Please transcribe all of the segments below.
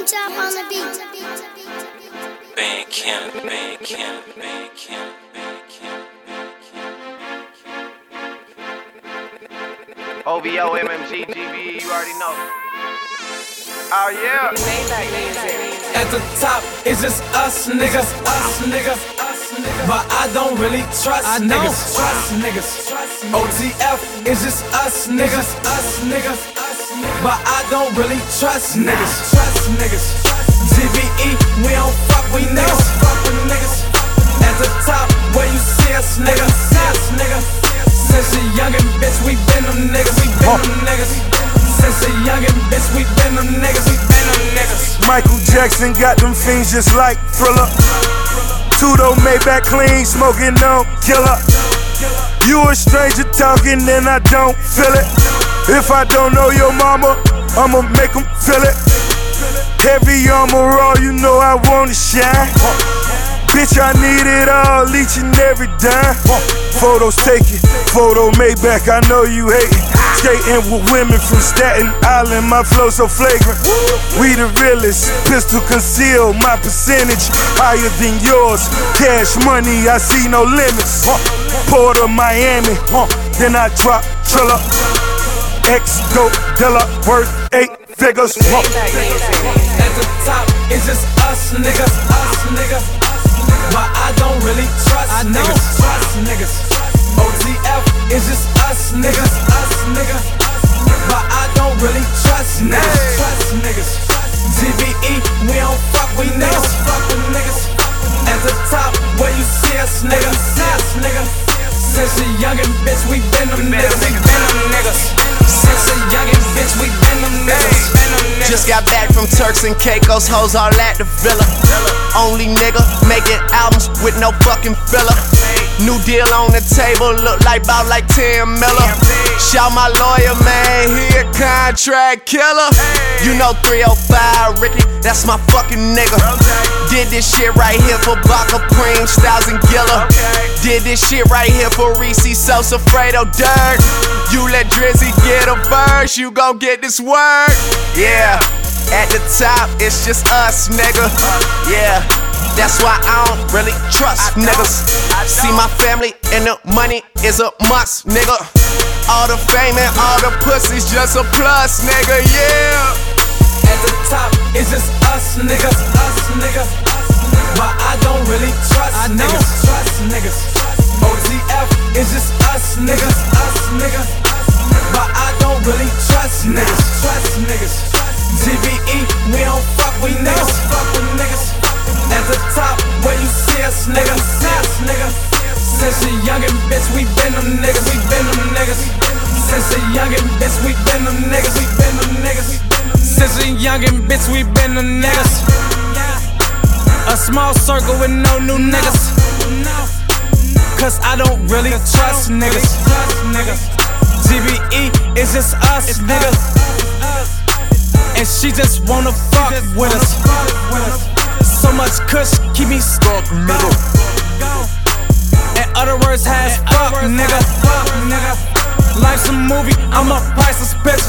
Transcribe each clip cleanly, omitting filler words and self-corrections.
Young Chop on the beat. Bandcamp. OVO, MMG, GBE, you already know. Oh yeah. At the top, it's just us niggas. But I don't really trust niggas. OTF, it's just us niggas. But I don't really trust niggas. GBE, we don't fuck with niggas. At the top, where you see us niggas. Since a youngin' bitch, we been them niggas. Since a youngin' bitch, we been them niggas. Michael Jackson got them fiends just like Thriller. Tudo Maybach clean, smoking on killer. You a stranger talking and I don't feel it. If I don't know your mama, I'ma make them feel it. Heavy armor all, you know I wanna shine. Bitch, I need it all, each and every dime. Photos taken, photo Maybach, I know you hatin'. Skating with women from Staten Island, my flow so flagrant. We the realest, pistol conceal, my percentage higher than yours. Cash money, I see no limits. Port of Miami, then I drop Triller. Ex-Goat Dilla, worth 8 figures. At the top, it's just us niggas. But I don't really trust niggas. OTF, it's just us niggas. But I don't really trust niggas. GBE, we don't fuck with niggas. At the top, where you see us niggas. Since a youngin' bitch, we been them niggas. Since a youngin' bitch, we been them niggas. Just got back from Turks and Caicos, hoes all at the villa. Only nigga making albums with no fucking filler. New deal on the table, look like about like 10 miller. Shout my lawyer, man, he a contract killer. You know 305 Ricky, that's my fucking nigga. Did this shit right here for Baka Preem, Styles and Gilla. Did this shit right here for Reese, Sosa, Fredo, Dirk. You let Drizzy get a verse, you gon' get this work. Yeah, at the top, it's just us, nigga. Yeah, that's why I don't really trust niggas. See my family and the money is a must, nigga. All the fame and all the pussy's just a plus, nigga, yeah. At the top, it's just us niggas. But I don't really trust niggas. OTF, it's just us niggas. But I don't really trust niggas. GBE, we don't fuck with niggas. At the top, where you see us niggas. Since a youngin' bitch, we been them niggas. Since a youngin' bitch, we been them niggas. Since a youngin' bitch, we been them niggas. A small circle with no new niggas. Cause I don't really trust niggas. GBE is just us niggas. And she just wanna fuck with us. So much kush, keep me stuck, nigga. In other words, has fuck, nigga. Life's a movie, I'm a priceless bitch.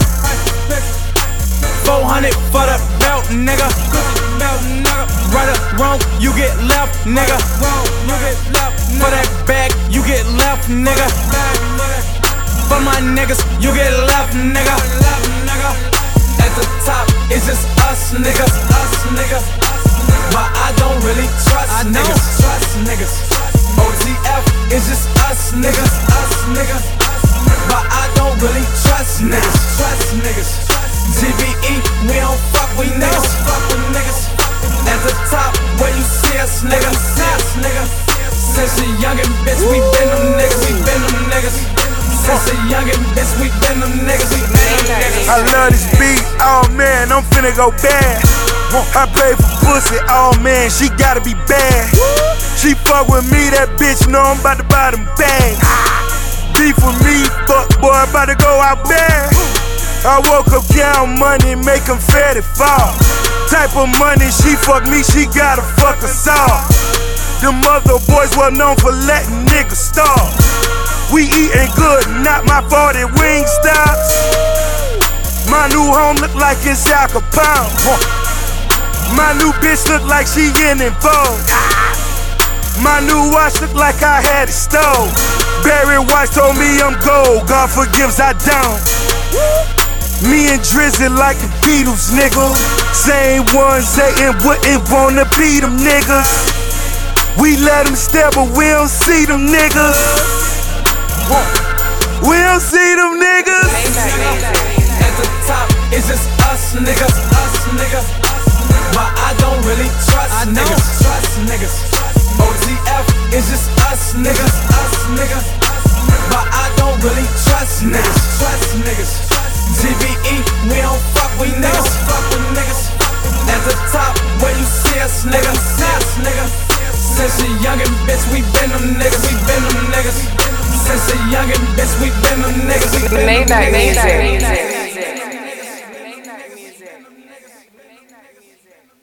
400 for the belt, nigga. Right or wrong, you get left, nigga. For that bag, you get left, nigga. For my niggas, you get left, nigga. At the top, it's just us niggas. But I don't really trust niggas. OTF, it's just us niggas. But I don't really trust niggas. GBE, we don't fuck with niggas. At the top, where you see us niggas. Since a youngin' bitch, we been them niggas. Since a youngin' bitch, we been them niggas. I love this beat, oh man, I'm finna go bad. I pay for pussy, oh man, she gotta be bad. She fuck with me, that bitch know I'm about to buy them bags. Beef with me, fuck boy, about to go out bad. I woke up counting money, make them fatty fall. Type of money, she fuck me, she gotta fuck us all. Them other boys well known for letting niggas starve. We eatin' good, not my 40 wing stops. My new home look like it's Al Capone. My new bitch look like she in Vogue. My new watch look like I had it stole. Barry White told me I'm gold, God forgives I don't. Me and Drizzy like the Beatles, nigga. Same ones hatin' wouldn't wanna be them niggas. We let them stare, but we don't see them niggas. We don't see them niggas. At the top, it's just us niggas, but I don't really trust niggas. OTF, it's just us niggas, but I don't really trust niggas. TVE, we don't fuck with niggas. At the top, where you see us, nigga. Since a youngin' bitch, we been them niggas. Since a youngin' bitch, we been them niggas. Maybach music.